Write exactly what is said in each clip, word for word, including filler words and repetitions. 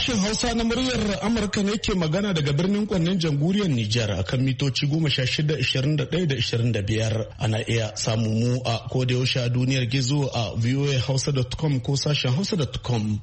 Sashen Hausa na muryar Amurka ne ke magana daga birnin Kwannin jamhuriyar Nijar akan mitoci goma sha shida, ishirin da ɗaya da ishirin da biyar. Ana iya samun mu a kodayaushe a duniyar gizo a v o a hausa dot com ko sashen hausa dot com.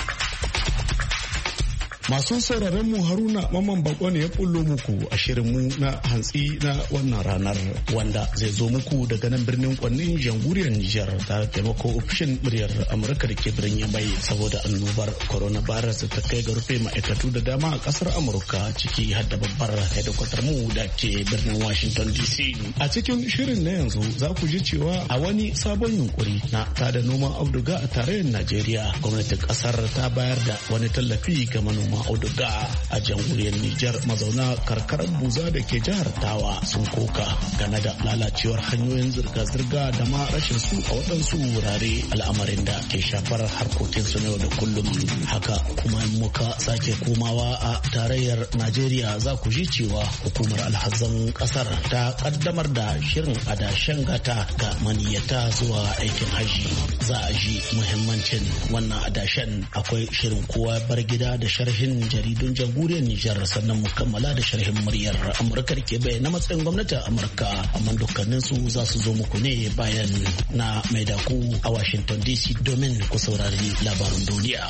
Masu sauraron mu Haruna Mamman Bako ne ya bullo muku a shirin mu na hantsi na wannan ranar wanda zai zo muku daga nan birnin Kwannin jamhuriyar Nijar da taimako ofishin muryar Amurka da ke birnin Yamai saboda annobar coronavirus ta kai ga rufe ma'aikatu da dama a kasar Amurka ciki har da babbar hedikwatar mu da ke birnin Washington D C. A cikin shirin na yanzu za ku ji cewa a wani sabon yunkuri na tada noman auduga a tarayyar Najeriya gwamnatin kasar ta bayar da wani tallafi ga manoma auduga a jamhuriyar Nijar. Mazauna karkarar Buza da ke jihar Tawa sun koka game da lalacewar hanyoyin zirga-zirga da ma rashin su a waɗansu wurare, al'amarin da ke shafar harkokin su na yau da kullum. Haka kuma muka sake komawa a tarayyar Najeriya za ku ji cewa hukumar alhazan kasar ta kaddamar da shirin adashen gata ga maniyyata zuwa aikin haji. Za a ji muhimmancin wannan adashen. Akwai shirin kowa bar gida da sharhin jaridun jamhuriyar Nijar, sannan mu kammala da sharhin muryar Amurka da ke bayyana matsayin gwamnatin Amurka, amma dukkanin su za su zo muku ne bayan na mai da ku a Washington D C domin ku saurari labarin duniya.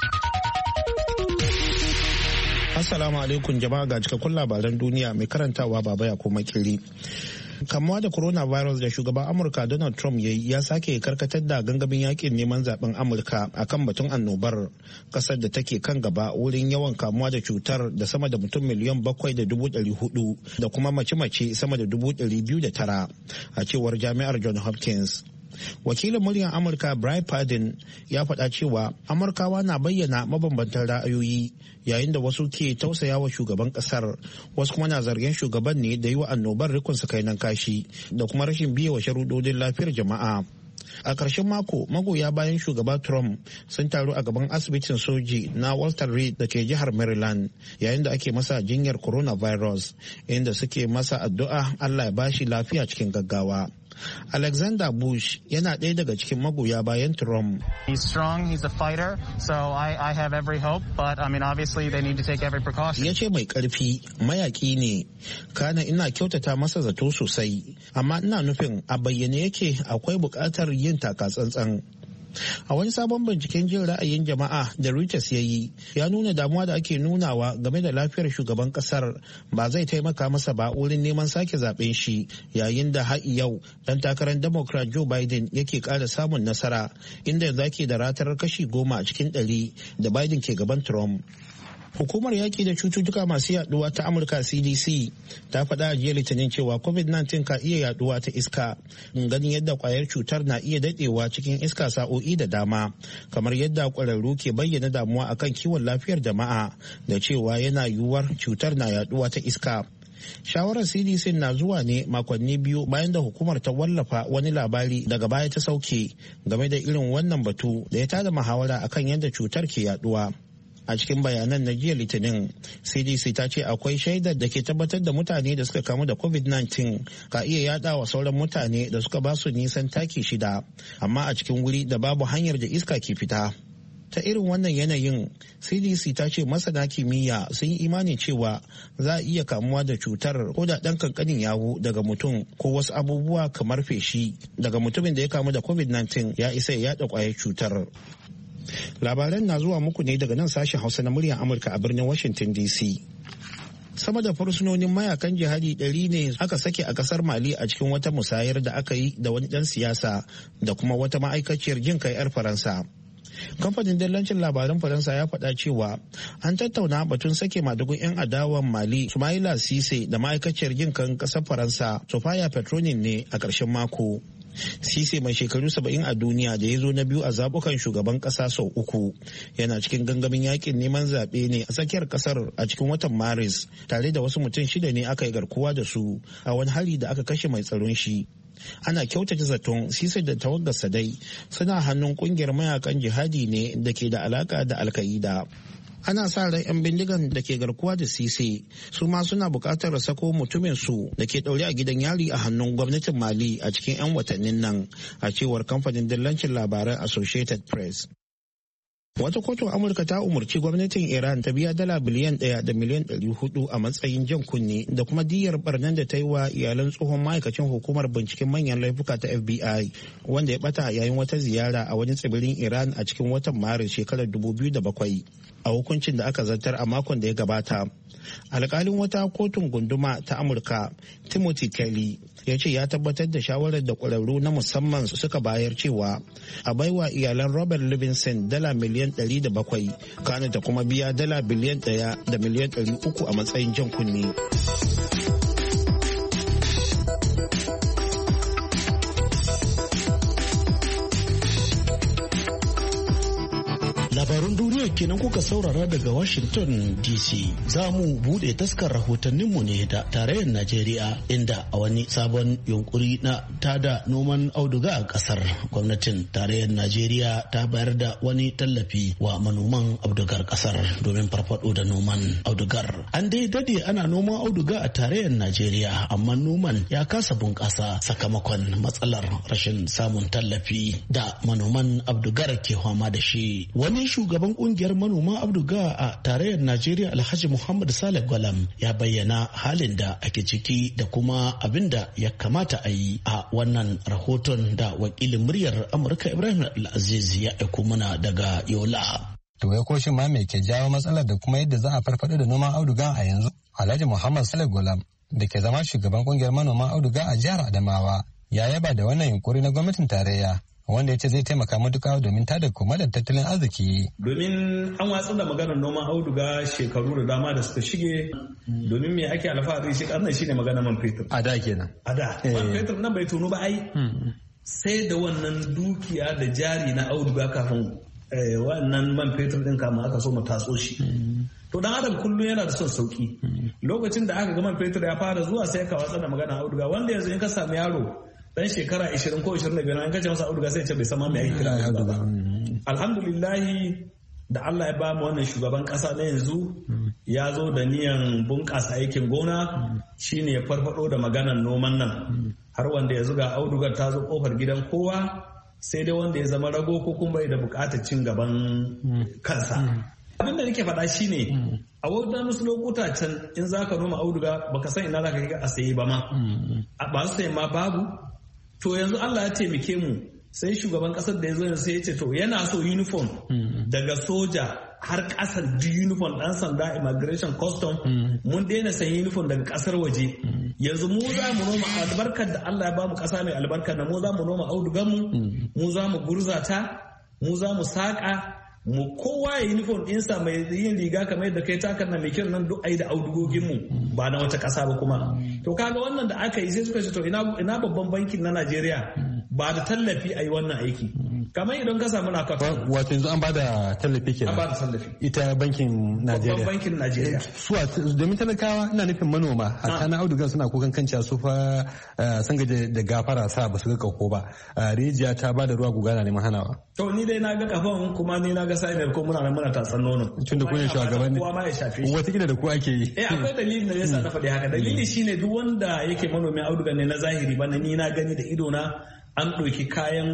Assalamu alaikum jama'a, ga cikakkun labaran duniya mai karantawa Baba ya kuma kiri. Kamuwa da coronavirus da shugaban Amurka Donald Trump ya yi ya sake karkatar da gangamin yakin neman zaben Amurka akan batun annobar kasar da take kan gaba wurin yawan kamuwa da cutar da sama da mutum miliyan bakwai da dubu ɗari hudu da kuma mace-mace sama da dubu ɗari biyu da tara a cewar jami'ar John Hopkins. Wakilin muryar Amurka Brian Padden ya faɗa cewa Amurkawa na bayyana mabambantan ra'ayoyi yayin da wasu ke tausaya wa shugaban ƙasar, wasu kuma na zargin shugaban ne da yi wa annobar rikon sakainan kashi da kuma rashin biye wa sharuɗoɗin lafiyar jama'a. A ƙarshen mako, magoya bayan shugaba Trump sun taru a gaban asibitin soji na Walter Reed da ke jihar Maryland yayin da ake masa jinyar coronavirus, inda suke masa addu'a Allah ya bashi lafiya cikin gaggawa. Alexander Bush yana ɗaya daga cikin magoya bayan Trump. He's strong, he's a fighter, so I, I have every hope, but I mean obviously they need to take every precaution. Ya ce mai ƙarfi, mayaƙi ne, kana ina kyautata masa zato sosai, amma ina nufin a bayyane yake akwai buƙatar yin taka tsantsan. A wani sabon binciken jin ra'ayin jama'a da Reuters ya yi ya nuna damuwa da ake nunawa game da lafiyar shugaban kasar ba zai taimaka masa ba wurin neman sake zaben shi, yayin da har yau dan takarar Democrat Joe Biden yake ƙara samun nasara, inda yanzu ake da ratar kashi goma a cikin ɗari da Biden ke gaban Trump. Hukumar yaki da cututtuka masu yaduwa ta Amurka C D C ta faɗa a jiya Litinin cewa covid nineteen ka iya yaduwa ta iska, ganin yadda kwayar cutar na iya dadewa cikin iska sa'o'i da dama, kamar yadda kwararru ke bayyana damuwa akan kiwon lafiyar jama'a da cewa yana yiwuwar cutar na yaduwa ta iska. Shawarar C D C na zuwa ne makonni biyu bayan da hukumar ta wallafa wani labari daga baya ta sauke game da irin wannan batu da ya tada muhawara akan yadda cutar ke yaduwa. A cikin bayanan na jiya Litinin, C D C ta ce akwai shaidar da ke tabbatar da mutane da suka kamu da covid nineteen ka iya yada wa sauran mutane da suka ba su nisan taki shida, amma a cikin wuri da babu hanyar da iska ke fita. Ta irin wannan yanayin, C D C ta ce masana kimiyya sun yi imani cewa za a iya kamuwa da cutar ko da ɗan kankanin yawu daga mutum ko wasu abubuwa kamar feshi daga mutumin da ya kamu da covid nineteen ya isa ya yada kwayar cutar. Labaran na zuwa muku ne daga nan sashen Hausa na muryar Amurka a birnin Washington D C. Sama da fursunonin mayakan jihadi ɗari ne aka sake a kasar Mali a cikin wata musayar da aka yi da wani ɗan siyasa da kuma wata ma'aikaciyar jin kai 'yar Faransa. Kamfanin dillancin labaran Faransa ya faɗa cewa an tattauna batun sake madugun 'yan adawan Mali Soumaïla Cissé da ma'aikaciyar jin kan ƙasar Faransa Sophia Petronin ne a ƙarshen mako. Cissé mai shekaru saba'in a duniya da ya zo na biyu a zabukan shugaban kasa sau uku yana cikin gangamin yakin neman zaɓe ne a tsakiyar kasar a cikin watan Maris, tare da wasu mutum shida ne aka yi garkuwa da su a wani hari da aka kashe mai tsaron shi. Ana kyautata zaton Cissé da tawagarsa dai suna hannun kungiyar mayakan jihadi ne da ke da alaka da Al-Qaida. Ana sa ran 'yan bindigan da ke garkuwa da Cissé su ma suna buƙatar sako mutumin su da ke ɗaure a gidan yari a hannun gwamnatin Mali a cikin 'yan watannin nan, a cewar kamfanin dillancin labaran Associated Press. Wata kotun Amurka ta umarci gwamnatin Iran ta biya dala biliyan ɗaya da miliyan ɗari hudu a matsayin jan kunne da kuma diyyar barnan da ta yi wa iyalan tsohon ma'aikacin hukumar binciken manyan laifuka ta F B I wanda ya bata yayin wata ziyara a wani tsibirin Iran a cikin watan Maris shekarar dubu biyu da bakwai. A hukuncin da aka zartar a makon da ya gabata, alkalin wata kotun gunduma ta Amurka Timothy Kelly ya ce ya tabbatar da shawarar da ƙwararru na musamman suka bayar cewa a baiwa iyalan Robert Livingston dala miliyan ɗari da bakwai, kana da kuma biya dala biliyan ɗaya da miliyan ɗari uku a matsayin jan kunne. Labarun duniya kenan kuka saurara daga Washington D C. Za mu bude taskar rahotanninmu ne da tarayyar Najeriya, inda a wani sabon yunkuri na tada noman auduga a kasar, gwamnatin tarayyar Najeriya ta bayar da wani tallafi wa manoman audugar kasar domin farfado da noman audugar. An dai dade ana noman auduga a tarayyar Najeriya, amma noman ya kasa bunƙasa sakamakon matsalar rashin samun tallafi da manoman audugar ke fama da shi. Wani shugaban kungiyar manoma auduga a tarayyar Najeriya Alhaji Muhammad Saleh Gwalam ya bayyana halin da ake ciki da kuma abin da ya kamata a yi a wannan rahoton da wakilin muryar Amurka Ibrahim Al-Aziz ya aiko mana daga Yola. To ya koshin ma me ke jawo matsalar da kuma yadda za a farfado da noman auduga a yanzu? Alhaji Muhammad Saleh Gwalam da ke zama shugaban kungiyar manoman auduga a jihar Adamawa ya yaba da wannan yunkuri na gwamnatin tarayya, wanda ya ce zai taimaka matuƙa domin tada komadar tattalin arziki. Domin an watsa da maganar noman auduga shekaru da dama da suka shige, domin me ake alfahari shi ƙarnan shi ne maganar man fetur. A da kenan. A da. Man fetur nan bai tunu ba ai. Sai da wannan dukiya da jari na auduga kafin wannan man fetur ɗin kama aka so mu tatso shi. To dan adam kullum yana da son sauki. Lokacin da aka ga man fetur ya fara zuwa sai ka watsa da maganar auduga, wanda yanzu in ka sami yaro dan shekara ishirin ko ishirin da biyar an kace masa auduga sai ce bai san ma me ake kira auduga. Alhamdulillah da Allah ya ba mu wannan shugaban kasa na yanzu ya zo da niyan bunƙasa aikin gona, shine ya farfado da maganar noman nan, har wanda ya zuga audugar ta zo kofar gidan kowa, sai dai wanda ya zama rago ko kuma bai da buƙatar cin gaban kansa. Abin da nake faɗa shine a wadannan wasu lokuta can in zaka noma auduga baka san ina zaka kai a saye ba ma, ba su sayi ma babu. To yanzu Allah ya taimake mu, sai shugaban kasar da ya zo sai ya ce to yana so uniform daga soja har kasar duk uniform dan sanda, immigration, custom, mun daina sayan uniform daga kasar waje. Yanzu mu za mu noma albarkar da Allah ya ba mu kasa mai albarkar da mu za mu noma audugan mu, mu za mu gurzata, mu za mu saka, mu kowa ya uniform ɗinsa mai yin riga kamar yadda kai takar na mai kyau nan duk ai da audugogin mu ba na wata ƙasa ba kuma. To kaga wannan da aka yi sai suka ce to ina ina babban bankin na Najeriya ba da tallafi a yi wannan aiki. Kamar idan ka samu na kafa. Wato yanzu an ba da tallafi kenan. An ba da tallafi. Ita bankin Najeriya. Babban bankin Najeriya. Su domin talakawa ina nufin manoma hatta na audugan suna kukan kanciya su fa sun gaje da gafara sa ba su ga kauko ba. Rijiya ta ba da ruwa guga na neman hanawa. To ni dai na ga kafan kuma ni na ga sa'inar ko muna nan muna tatsan nono. Tun da kuna shugaban ne. Kowa ma ya shafe shi. Wataƙila da ku ake yi. Eh akwai dalilin da yasa na faɗi haka. Dalili shine duk wanda yake manomin auduga ne na zahiri ba na ni na gani da ido na an ɗauki kayan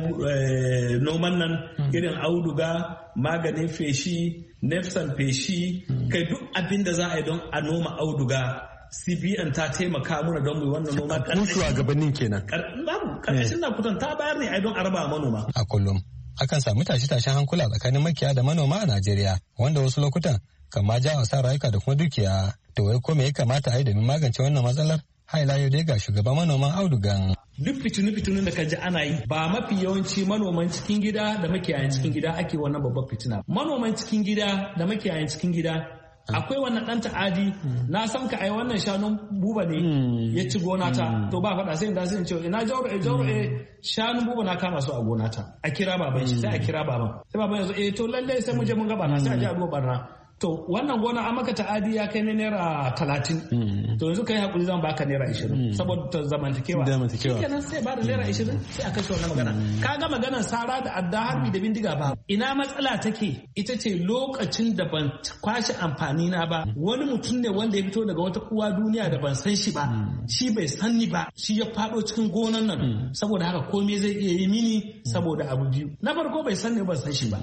noman nan irin auduga, maganin feshi, nefsan feshi, kai duk abin da za a yi don a noma auduga. C B N ta taimaka mana don mu wannan noma. Kun shugabannin kenan. Babu, ƙarƙashin na kutan ta bayar ne a don a raba manoma. A kullum akan samu tashe-tashen hankula tsakanin makiyaya da manoma a Najeriya, wanda wasu lokutan kan ma ja sa rayuka da kuma dukiya. To wai ko me ya kamata a yi domin magance wannan matsalar? Haila yau dai ga shugaban manoman audugan. Duk fitinu-fitinun da ka ji ana yi ba mafi yawanci manoman cikin gida da makiyayan cikin gida ake wannan babbar fitina. Manoman cikin gida da makiyayan cikin gida akwai wannan ɗan ta'adi na san ka ai wannan shanun buba ne ya ci gona ta, to ba faɗa sai da sai ce ina jauro eh jauro eh shanun buba na kama su a gona ta, a kira baban shi sai a kira baban sai baban yanzu eh to lalle sai mu je mun ga barna sai a je a duba barna. To wannan gona an maka ta'adi ya kai na naira talatin. To yanzu kai hakuri zan baka naira ishirin saboda zamantakewa. Shi kenan sai ba da naira ishirin sai a kashe wannan magana. Ka ga maganar sara da adda harbi da bindiga ba. Ina matsala take ita ce lokacin da ban kwashe amfani na ba. Wani mutum ne wanda ya fito daga wata uwa duniya da ban san shi ba. Shi bai san ni ba. Shi ya fado cikin gonan nan. Saboda haka komai zai iya yi mini saboda abu biyu. Na farko bai san ni ban san shi ba.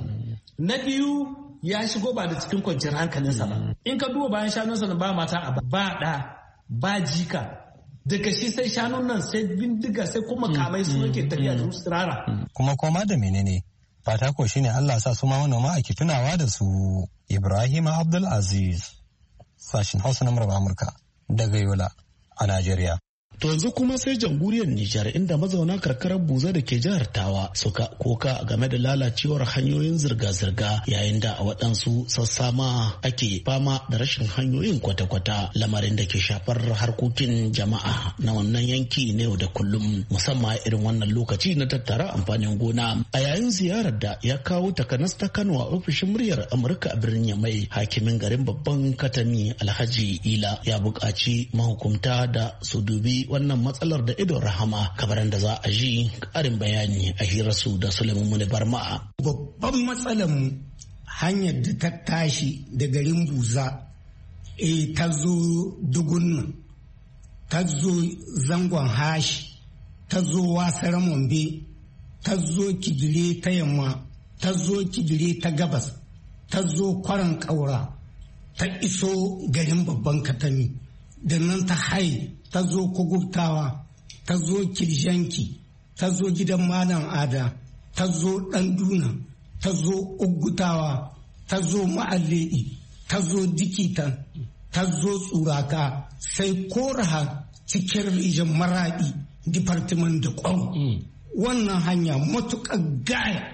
Na biyu ya shigo ba da cikin kwanciyar hankalinsa ba. In ka duba bayan shanunsa ba mata a ba ɗa ba jika. Daga shi sai shanun nan sai bindiga sai kuma kamai su yake tafiya da su rara. Kuma koma da menene? Fata ko shine Allah sa su ma manoma ake tunawa da su. Ibrahim Abdul Aziz, sashin Hausa na murar Amurka daga Yola a Najeriya. To yanzu kuma sai jamhuriyar Nijar inda mazauna karkarar Buza da ke jihar Tawa suka koka game da lalacewar hanyoyin zirga-zirga yayin da a waɗansu sassa ma ake fama da rashin hanyoyin kwata-kwata lamarin da ke shafar harkokin jama'a na wannan yanki na yau da kullum musamman irin wannan lokaci na tattara amfanin gona. A yayin ziyarar da ya kawo takanas ta Kano a ofishin muryar Amurka a birnin Yamai, hakimin garin babban Katami Alhaji Ila ya buƙaci mahukumta da su dubi wannan matsalar da idon rahama kamar da za a ji karin bayani a hirarsu da Suleiman Muni Barma. Babban matsalar mu hanyar da ta tashi da garin Buza e ta zo Dugunna, ta zo zangon Hashi, ta zo Wasar Mombe, ta zo Kibire ta yamma, ta zo Kibire ta gabas, ta zo Kwaran Kaura, ta iso garin babban Katami, da nan ta hai ta zo Kugubtawa, ta zo Kirjanki, ta zo gidan Malam Ada, ta zo Ɗanduna, ta zo Uggutawa, ta zo Ma'alledi, ta zo Dikitan, ta zo Tsuraka, sai Koraha cikin rijin Maraɗi, Departement da Kwaro. Mm. Wannan hanya matuƙar gaya.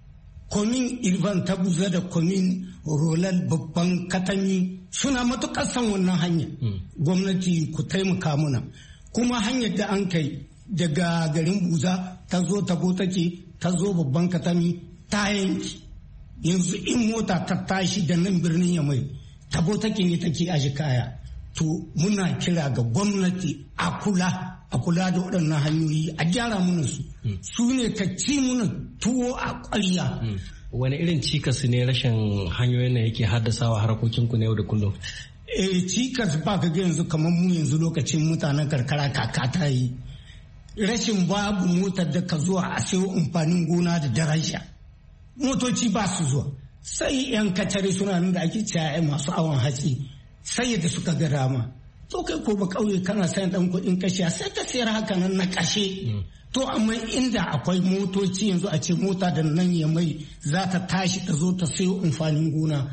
Komin Irban ta Buza da komin Rolal babban Katami suna matuƙar san wannan hanya. Mm. Gwamnati ku taimaka muna. Kuma hanyar da an kai daga garin Buza ta zo Tabo take, ta zo babban Katami ta yanki. Yanzu in mota ta tashi da nan birnin Yamai, Tabo take ne take aji kaya. To muna kira ga gwamnati a kula. a kula da waɗannan hanyoyi a gyara mana su su ne ka ci mana tuwo a ƙwarya. Wani irin cikas ne rashin hanyoyin da yake haddasawa harkokin ku na yau da kullum? Eh cikas ba ka ga yanzu kamar mu yanzu lokacin mutanen karkara kaka ta yi rashin babu motar da ka zuwa a sayo amfanin gona da daraja, motoci ba su zuwa, sai yan kacare suna nan da ake cewa masu awon hatsi sai da suka ga dama. To kai ko ba kauye kana sayan dan kuɗin kashiya sai ka sayar haka nan na kashe. To amma inda akwai motoci yanzu a ce mota da nan ya mai za ta tashi ta zo ta sayo amfanin gona,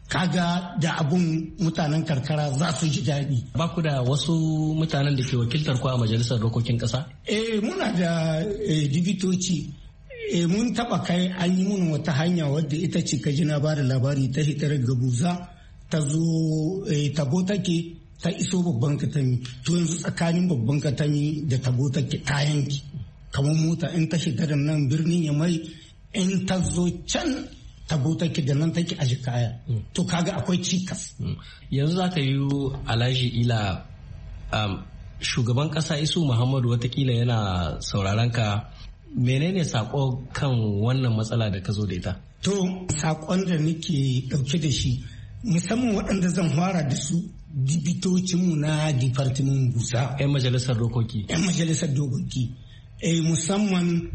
kaga da abun mutanen karkara za su ji daɗi. Ba ku da wasu mutanen da ke wakiltar ku a majalisar dokokin ƙasa? Eh muna da dibitoci. Eh mun taɓa kai an yi mun wata hanya wadda ita ce ka ji na ba da labari ta hitar gabuza ta zo Tabo take ta iso babban Katami. To yanzu tsakanin babban Katami da Tabo take ta yanki kamar mota in ta shiga da nan birnin Yamai in ta zo can Tabo take da nan take aji kaya. To kaga akwai cikas. Yanzu za ka yi Alhaji Ila, um, shugaban kasa Isu Muhammadu watakila yana sauraron ka, menene sako kan wannan matsala da ka zo da ita? To sakon da nake dauke da shi musamman waɗanda zan fara da su dibitocinmu na Departement Busa. 'Yan majalisar dokoki. 'Yan majalisar dokoki. E, musamman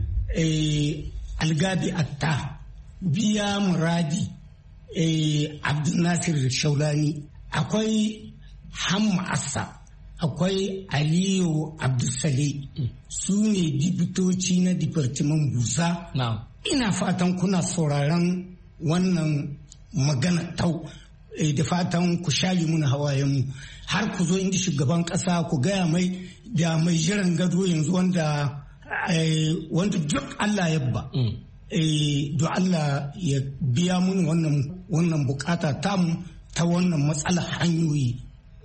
e, Algabi Atta, Biya Muradi, e, Abdulnasir Shaulani, akwai Hamma Assa, akwai Aliyu Abdulsale. Mm. Su ne dibitoci na Departement Busa. No. Ina fatan kuna sauraron wannan magana tau. Da fatan ku share muna hawayenmu har ku zo inda shugaban kasa ku gaya mai da mai jiran gado yanzu wanda wanda duk Allah ya ba do Allah ya biya mun wannan wannan bukata tamu ta wannan matsalar hanyoyi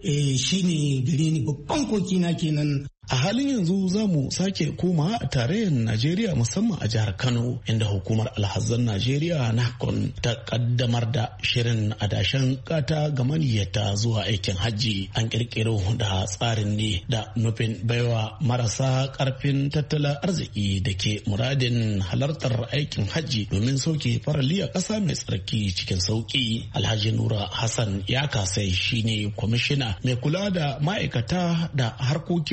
shine gare ni babban kokina kenan. A halin yanzu za mu sake koma a tarayyar Najeriya musamman a jihar Kano inda hukumar alhazan Najeriya NACON ta kaddamar da shirin adashen kata ga maniyyata zuwa aikin hajji. An kirkiro da tsarin ne da nufin baiwa marasa karfin tattalin arziki da ke muradin halartar aikin hajji domin sauke farali a ƙasa mai tsarki cikin sauki. Alhaji Nura Hassan ya kasai shine kwamishina mai kula da ma'aikata da harkokin kuɗi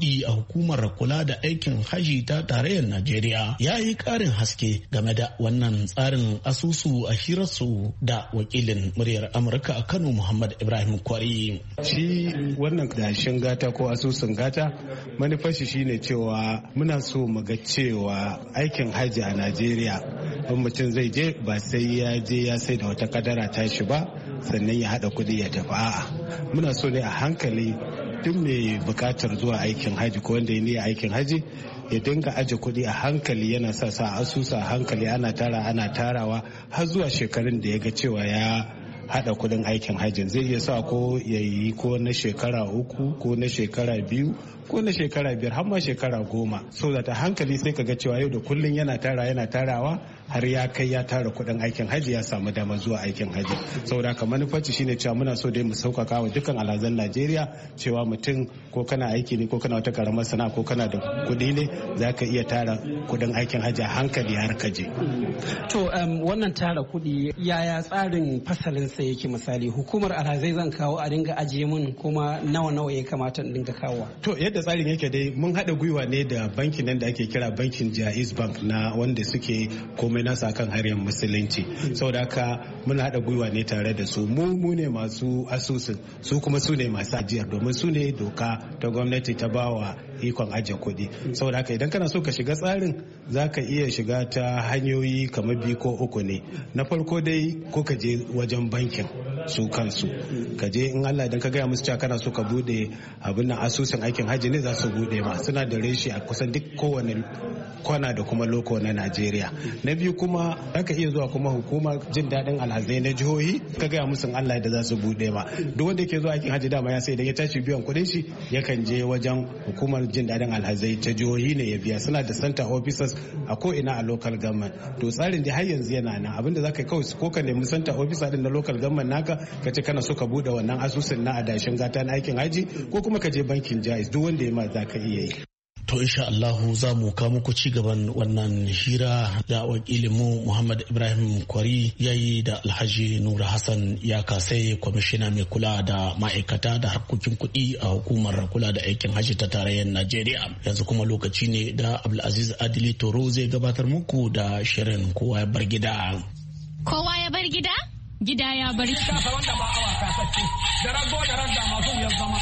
kuɗi a hukumar kula da aikin haji ta tarayyar Najeriya ya yi ƙarin haske game da wannan tsarin asusu a hirarsu da wakilin muryar Amurka a Kano Muhammad Ibrahim Kwari. Shi wannan dashin gata ko asusun gata manufar shi shine cewa muna so mu ga cewa aikin haji a Najeriya in mutum zai je ba sai ya je ya sai da wata kadara tashi ba sannan ya hada kuɗi ya tafi a'a muna so ne a hankali duk mai bukatar zuwa aikin haji ko wanda ya niyya aikin haji ya dinga aje kuɗi a hankali yana sa sa asusa a hankali ana tara ana tarawa har zuwa shekarun da ya ga cewa ya hada kudin aikin hajjin zai iya sa ko ya yi ko na shekara uku ko na shekara biyu ko na shekara biyar har ma shekara goma so da ta hankali sai ka ga cewa yau da kullun yana tara yana tarawa har ya kai ya tara kudin aikin hajji ya samu damar zuwa aikin hajji saboda haka manufarci shine cewa muna so dai mu sauƙaƙa wa dukkan alhazan Najeriya cewa mutum ko kana aiki ne ko kana wata karamar sana'a ko kana da kuɗi ne za ka iya tara kudin aikin hajji a hankali har ka je. To wannan tara kuɗi yaya tsarin fasalin sa yake misali hukumar alhazai zan kawo a dinga ajiye mun kuma nawa nawa ya kamata in dinga kawo. To yadda tsarin yake dai mun haɗa gwiwa ne da bankin nan da ake kira bankin Jaiz Bank na wanda suke komai nasa kan hanyar musulunci saboda haka muna haɗa gwiwa ne tare da su mu mu ne masu asusun su kuma su ne masu ajiyar domin su ne doka ta gwamnati ta bawa ikon ajiye kuɗi saboda haka idan kana so ka shiga tsarin za ka iya shiga ta hanyoyi kamar biyu ko uku ne na farko dai ko ka je wajen bankin su kansu ka je in Allah idan ka gaya musu cewa kana so ka bude abin nan asusun aikin hajji ne za su bude ma suna da reshi a kusan duk kowane kwana da kuma loko na Najeriya na biyu kuma zaka iya zuwa kuma hukumar jin daɗin alhazai na jihohi ka gaya musu Allah da za su bude ma duk wanda ke zuwa aikin hajji dama ya sai idan ya tashi biyan kuɗin shi yakan je wajen hukumar jin daɗin alhazai ta jihohi ne ya biya suna da center officers a ko ina a local government to tsarin da har yanzu yana nan abinda zaka kawai ko ka nemi center officer din na local government naka ka ce kana so ka bude wannan asusun na adashin gata na aikin haji ko kuma ka je bankin Jaiz duk wanda ya ma za ka iya yi. To insha Allahu za mu kawo muku ci gaban wannan hira da wakilinmu Muhammad Ibrahim Kwari ya yi da Alhaji Nura Hassan ya kasai kwamishina mai kula da ma'aikata da harkokin kuɗi a hukumar kula da aikin hajji ta tarayyar Najeriya. Yanzu kuma lokaci ne da Abdulaziz Adili Toro zai gabatar muku da shirin kowa ya bar gida. Kowa ya bar gida? Gida ya bar shi. Kasa wanda ba awa kasance, da rago da ragga masu wuyar zama,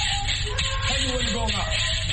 kai wani gonga.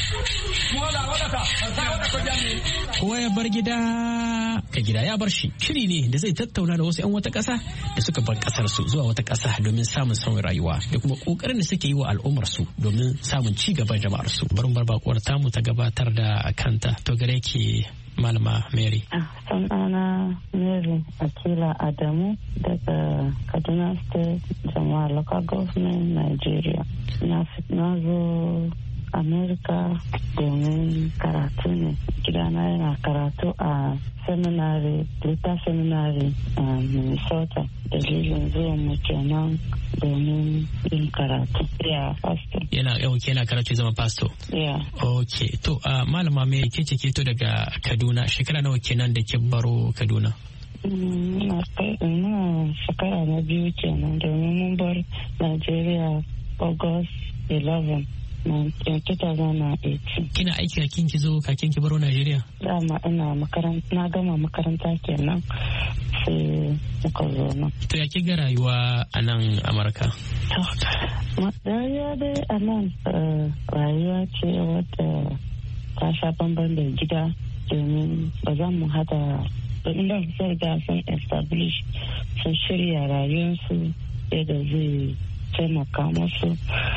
Kowa ya bar gida ka gida ya bar shi shiri ne da zai tattauna da wasu 'yan wata ƙasa da suka bar ƙasar su zuwa wata ƙasa domin samun sauyin rayuwa da kuma ƙoƙarin da suke yi wa al'ummar su domin samun ci gaban jama'ar su. Barin bar bakuwar tamu ta gabatar da kanta to gare ki Malama Mary. Sunana Mary Akila Adamu daga Kaduna State Jama'a Local Government Nigeria. Na zo Amerika domin karatu ne. Gidana yana karatu a seminary, Luther Seminary a Minnesota. Dalilin zuwan mu kenan domin yin karatu. Ya pastor. Yana yauke yana karatu zama pastor. Ya. Okay. To uh, malama me ke ce to daga Kaduna shekara nawa kenan da ke baro Kaduna? Ina shekara na biyu kenan domin mun bar Nigeria August eleventh. twenty eighteen. Kina aiki kakin ki zo kakin ki baro Najeriya? Dama ina makaranta na gama makaranta kenan sai muka zo nan. To ya ki ga rayuwa a nan Amurka? To rayuwa dai a nan rayuwa ce wadda ta sha bamban da gida domin ba za mu hada inda sai da sun establish sun shirya rayuwarsu yadda zai taimaka musu.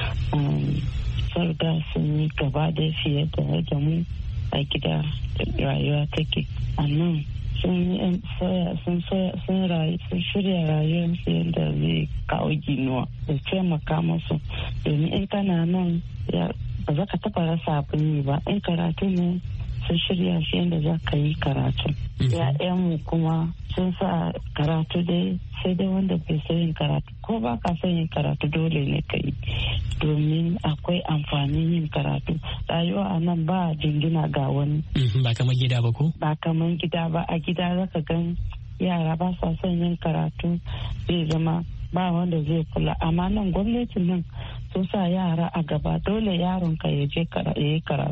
Sarda sun yi gaba da fiye da yadda mu a gida rayuwa take a nan sun shirya rayuwarsu yadda zai kawo ginuwa da taimaka musu domin in kana nan ba za ka taba rasa abin yi ba in karatu ne sun shirya shi yadda za ka yi karatu ya'yanmu kuma sun sa karatu dai sai dai wanda bai son yin karatu ko ba ka son yin karatu dole ne ka yi domin akwai amfanin yin karatu rayuwa a nan ba jingina ga wani ba kamar gida ba ko ba kamar gida ba a gida zaka gan yara ba sa son yin karatu zai zama ba wanda zai kula amma nan gwamnatin nan sun sa yara a gaba dole yaron ka ya je yi karatu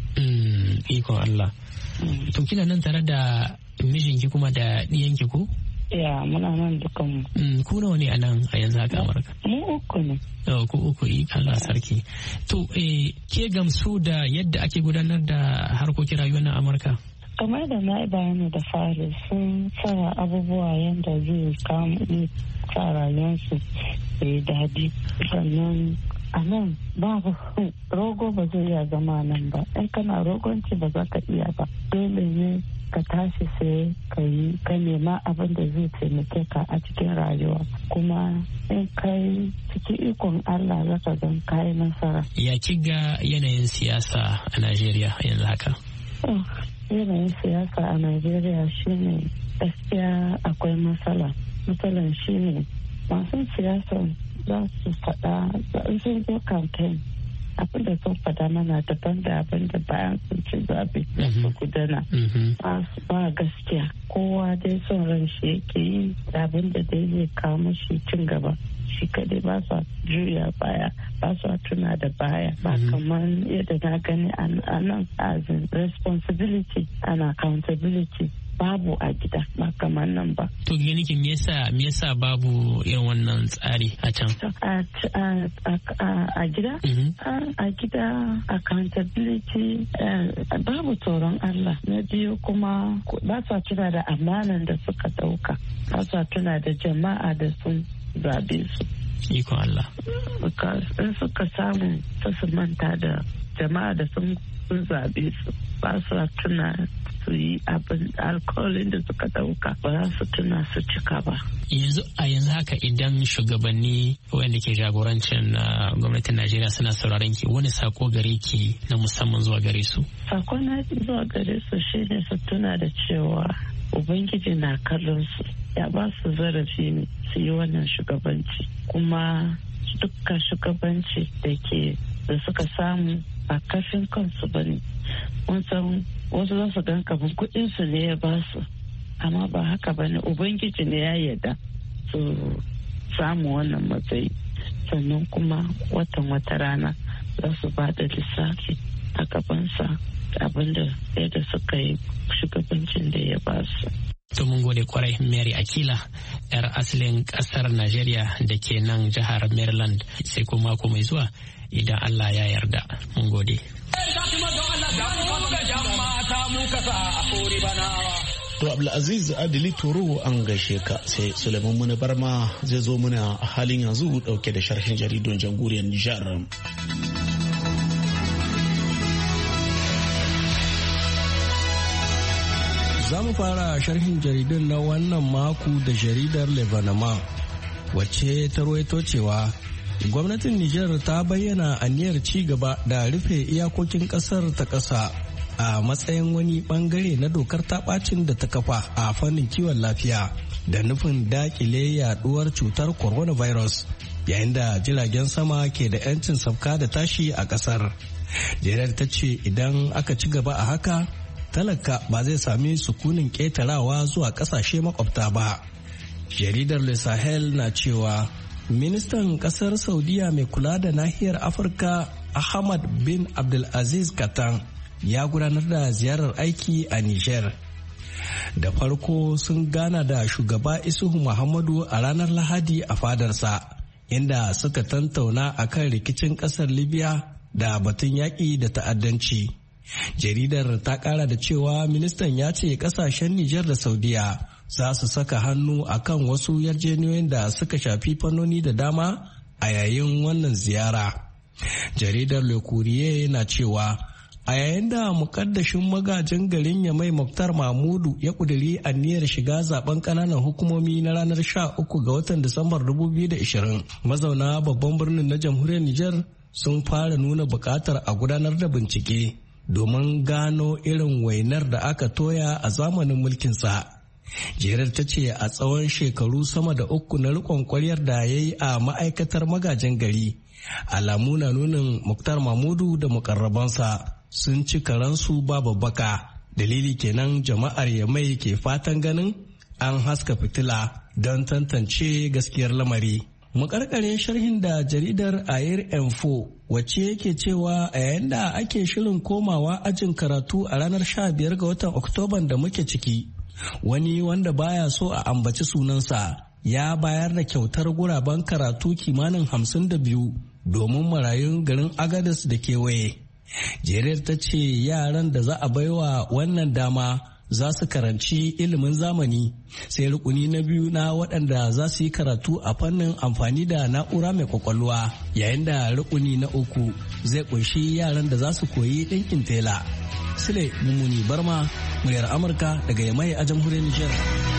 Ikon Allah. To kina nan tare da mijinki kuma da ɗiyanki ko? Ya, muna nan dukan mu. Ku nawa ne a nan a yanzu haka Amurka? Mu uku ne. Oh, ku uku yi Allah sarki. To eh, ke gamsu da yadda ake gudanar da harkokin rayuwar na Amurka? Kamar da na bayani da fari sun tsara abubuwa yadda zai kama sa rayuwarsu da ya daɗi. Sannan a nan babu rogo ba zai iya zama nan ba. In kana rogonci ba za ka iya ba. Dole ne ka tashi sai ka yi ka nema abin da zai taimake ka a cikin rayuwa, kuma in kai cikin ikon Allah za ka gan kayi nasara. Ya kiga yanayin siyasa a Najeriya yanzu haka? Yanayin siyasa a Najeriya shine gaskiya akwai matsala. Matsalan shine masu siyasa za su faɗa sun zo campaign abin da sun faɗa mana daban da abin da bayan sun ci zaɓe su gudana ba gaskiya. Kowa dai son ran shi yake yi da abin da dai zai kawo mashi cin gaba shi kadai, ba su juya baya, ba su tuna da baya, ba kamar yadda na gani a nan as in responsibility and accountability babu a gida, ba kamar nan ba. To gani ki me yasa me yasa babu irin wannan tsari a can? A gida? A gida accountability babu tsoron Allah. Na biyu kuma ba sa tuna da amanan da suka dauka, ba sa tuna da jama'a da sun zabe su. Iko Allah. In suka samu su manta da jama'a da sun zabe su, ba su tuna su yi abin alkoholin da suka dauka, ba za su tuna su cika ba. Yanzu a yanzu haka idan shugabanni wanda ke jagorancin gwamnatin Najeriya suna sauraron ki, wani sako gare ki na musamman zuwa gare su? Sako na zuwa gare su shine su tuna da cewa Ubangiji na kallon su, ya ba su zarafi ne su yi wannan shugabanci, kuma dukkan shugabanci da ke da suka samu a kafin kansu ba ne. San wasu za su gan kabin kuɗinsu ne ya ba su, amma ba haka ba ne. Ubangiji ne ya yarda su samu wannan matsayi, sannan kuma watan wata rana za su ba da lissafi a gabansa abinda yadda suka yi shugabancin da ya ba su. To mun gode kwarai Mary Akila, yar asalin kasar Najeriya da ke nan jihar Maryland, sai kuma mako mai zuwa idan Allah ya yarda. Mun gode. To Abdulaziz Adili Toro an gaishe ka, sai Suleiman Muni Barma zai zo muna a halin yanzu dauke da sharhin jaridun jamhuriyar Nijar. Za mu fara sharhin jaridun na wannan mako da jaridar Lebanama, wacce ta ruwaito cewa gwamnatin Nijar ta bayyana aniyar ci gaba da rufe iyakokin kasar ta ƙasa a matsayin wani bangare na dokar taɓacin da ta kafa a fannin kiwon lafiya da nufin dakile yaduwar cutar coronavirus, yayin da jiragen sama ke da 'yancin sabka da tashi a ƙasar. Jaridar ta ce idan aka ci gaba a haka, talaka ba zai sami sukunin ƙetarawa zuwa ƙasashe makwabta ba. Jaridar Le Sahel na cewa ministan ƙasar Saudiya mai kula da nahiyar Afirka Ahmad bin Abdulaziz Katan ya gudanar da ziyarar aiki a Niger. Da farko sun gana da shugaba Isuhu Muhammadu a ranar Lahadi a fadarsa, inda suka tantauna akan rikicin ƙasar Libya da batun yaƙi da ta'addanci. Jaridar ta kara da cewa ministan ya ce kasashen Nijar da Saudiya za su saka hannu akan wasu yarjejeniyoyin da suka shafi fannoni da dama a yayin wannan ziyara. Jaridar Le Courrier na cewa a yayin da mukaddashin magajin garin Yamai Muktar Mahmudu ya kuduri aniyar shiga zaben kananan hukumomi na ranar sha uku ga watan Disambar dubu biyu da ashirin, mazauna babban birnin na jamhuriyar Nijar sun fara nuna bukatar a gudanar da bincike domin gano irin wainar da aka toya a zamanin mulkinsa. Jerar ta ce a tsawon shekaru sama da uku na rikon kwaryar da ya yi a ma'aikatar magajin gari, alamu na nunin Muktar Mahmudu da mukarrabansa sun ci karansu ba babbaka. Dalili kenan jama'ar Yamai ke fatan ganin an haska fitila don tantance gaskiyar lamari. Mu karkare sharhin da jaridar Air Info wacce yake cewa a yayin da ake shirin komawa ajin karatu a ranar sha biyar ga watan Oktoban da muke ciki. Wani wanda baya so a ambaci sunansa ya bayar da kyautar guraben karatu kimanin hamsin da biyu domin marayun garin Agadez da kewaye. Jeriyar ta ce yaran da za a baiwa wannan dama za su karanci ilimin zamani, sai rukuni na biyu na waɗanda za su yi karatu a fannin amfani da na'ura mai kwakwalwa, yayin da rukuni na uku zai kunshi yaran da za su koyi ɗinkin tela. Sule Mummuni Barma, muryar Amurka daga Yamai a jamhuriyar Nijar.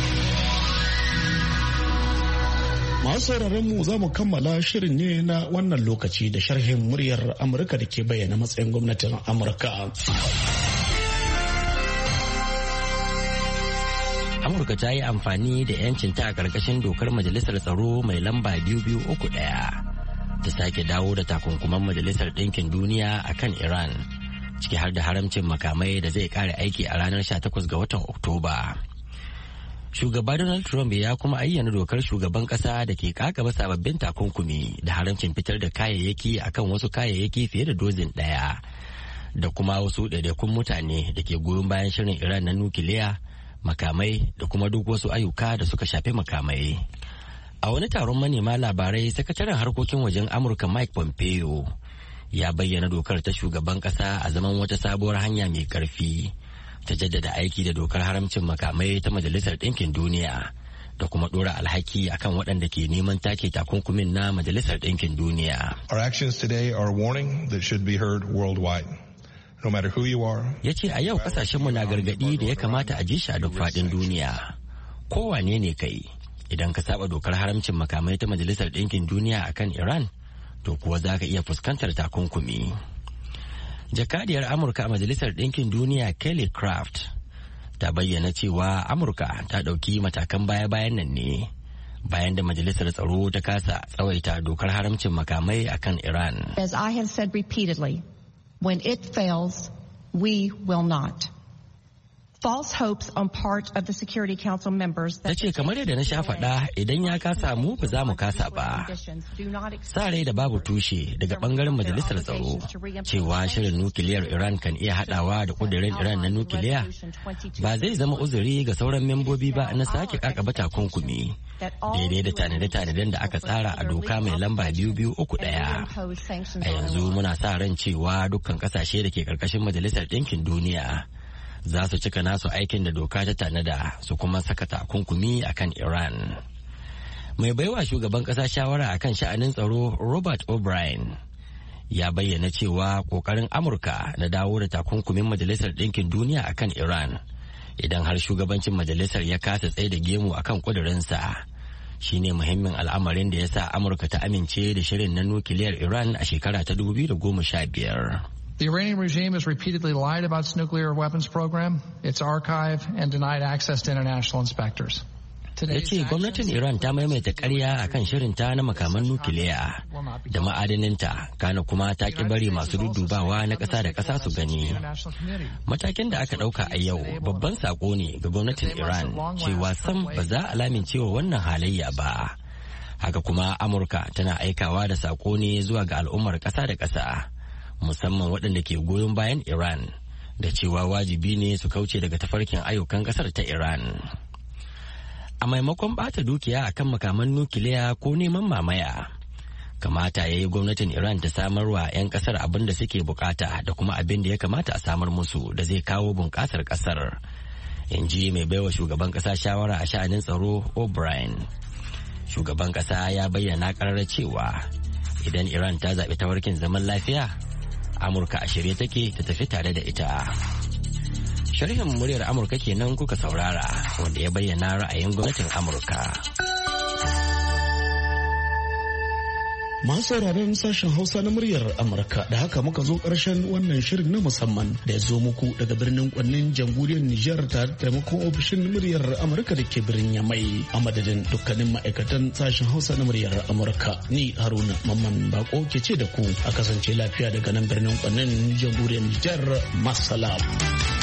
Masu sauraron mu za mu kammala shirin ne na wannan lokaci da sharhin muryar Amurka da ke bayyana matsayin gwamnatin Amurka. Amurka ta yi amfani da 'yancinta a ƙarƙashin dokar Majalisar Tsaro mai lamba biyu biyu uku ɗaya ta sake dawo da takunkuman Majalisar Ɗinkin Duniya a kan Iran, ciki har da haramcin makamai da zai ƙara aiki a ranar sha takwas ga watan Oktoba. Shugaba Donald Trump ya kuma ayyana dokar shugaban ƙasa da ke kakaba sababbin takunkumi da haramcin fitar da kayayyaki akan wasu kayayyaki fiye da dozin ɗaya da kuma wasu ɗaiɗaikun mutane da ke goyon bayan shirin Iran na nukiliya, makamai da kuma duk wasu ayyuka da suka shafi makamai. A wani taron manema labarai, sakataren harkokin wajen Amurka Mike Pompeo ya bayyana dokar ta shugaban kasa a zaman wata sabuwar hanya mai karfi ta jaddada aiki da dokar haramcin makamai ta Majalisar Ɗinkin Duniya da kuma dora alhaki akan waɗanda ke neman take takunkumin na Majalisar Ɗinkin Duniya. Our actions today are a warning that should be heard worldwide. No matter who you are. Ya ce a yau kasashenmu na gargaɗi da ya kamata a ji shi a duk faɗin duniya. Kowane ne kai, idan ka saba dokar haramcin makamai ta Majalisar Ɗinkin Duniya akan Iran, to kuwa za ka iya fuskantar takunkumi. Jakadiyar Amurka a Majalisar Ɗinkin Duniya Kelly Craft ta bayyana cewa Amurka ta ɗauki matakan baya-bayan nan ne bayan da Majalisar Tsaro ta kasa tsawaita dokar haramcin makamai akan Iran. As I have said repeatedly, when it fails, we will not. False hopes on part of the Security Council members. Ta ce kamar yadda na sha faɗa, idan ya kasa mu ba za mu kasa ba. Sa rai da babu tushe daga ɓangaren Majalisar Tsaro cewa shirin nukiliyar Iran kan iya haɗawa da ƙudurin Iran na nukiliya ba zai zama uzuri ga sauran membobi ba na sake kakaba takunkumi daidai da tanade-tanaden da aka tsara a doka mai lamba biyu biyu uku ɗaya. A yanzu muna sa ran cewa dukkan ƙasashe da ke ƙarƙashin Majalisar Ɗinkin Duniya za su cika nasu aikin da doka ta tanada su kuma saka takunkumi akan Iran. Mai baiwa shugaban ƙasa shawara akan sha'anin tsaro Robert O'Brien ya bayyana cewa ƙoƙarin Amurka na dawo da takunkumin Majalisar Ɗinkin Duniya akan Iran idan har shugabancin majalisar ya kasa tsaye da gemu akan ƙudurinsa shine muhimmin al'amarin da ya sa Amurka ta amince da shirin na nukiliyar Iran a shekara ta dubu biyu da goma sha biyar. The Iranian regime has repeatedly lied about its nuclear weapons program, its archive, and denied access to international inspectors. Ya ce gwamnatin Iran ta maimaita ƙarya a kan shirinta na makaman nukiliya da ma'adaninta, kana kuma ta ƙi bari masu dudubawa na ƙasa da ƙasa su gani. Matakin da aka ɗauka a yau babban saƙo ne ga gwamnatin Iran cewa sam ba za a lamincewa wannan halayya ba. Haka kuma Amurka tana aikawa da saƙo ne zuwa ga al'ummar ƙasa da ƙasa, musamman waɗanda ke goyon bayan Iran, da cewa wajibi ne su kauce daga tafarkin ayyukan ƙasar ta Iran. A maimakon ɓata dukiya akan makaman nukiliya ko neman mamaya, kamata ya yi gwamnatin Iran ta samarwa 'yan ƙasar abin da suke bukata da kuma abin da ya kamata a samar musu da zai kawo bunƙasar ƙasar, in ji mai baiwa shugaban ƙasa shawara a sha'anin tsaro O'Brien. Shugaban ƙasa ya bayyana ƙararra cewa idan Iran ta zaɓi tawarkin zaman lafiya, Amurka a shirye take ta tafi tare da ita. Sharhin muryar Amurka kenan kuka saurara, wanda ya bayyana ra'ayin gwamnatin Amurka. Masu sauraron sashen Hausa na muryar Amurka, da haka muka zo ƙarshen wannan shirin na musamman da ya zo muku daga birnin Kwannin jamhuriyar Nijar tare da taimakon ofishin muryar Amurka da ke birnin Yamai. A madadin dukkanin ma'aikatan sashen Hausa na muryar Amurka, ni Haruna Mamman Bako ke ce da ku a kasance lafiya daga nan birnin Kwannin jamhuriyar Nijar. Masalam.